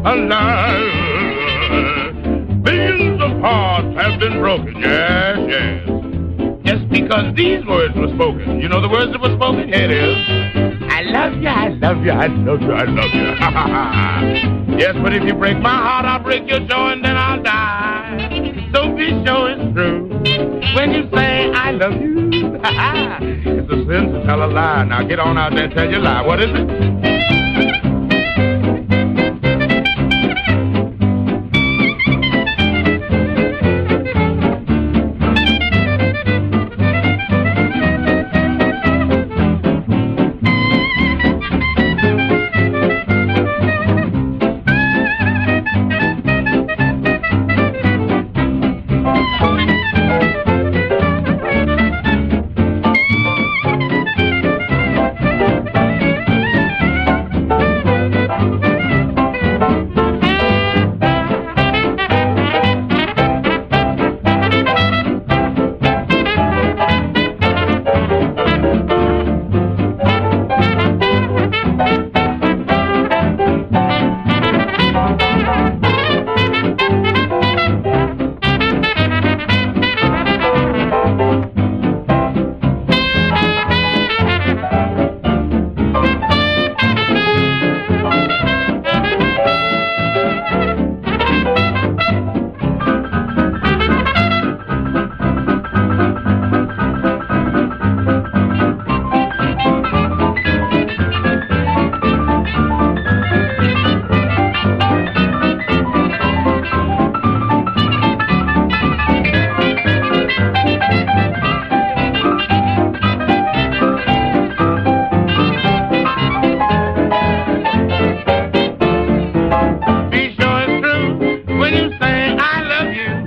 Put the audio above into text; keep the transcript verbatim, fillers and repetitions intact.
alive. Billions of hearts have been broken, yes, yes. Just because these words were spoken. You know the words that were spoken? Here it is. I love you, I love you, I love you, I love you. Yes, but if you break my heart, I'll break your jaw and then I'll die. So be sure it's true when you say I love you. It's a sin to tell a lie. Now get on out there and tell your lie. What is it?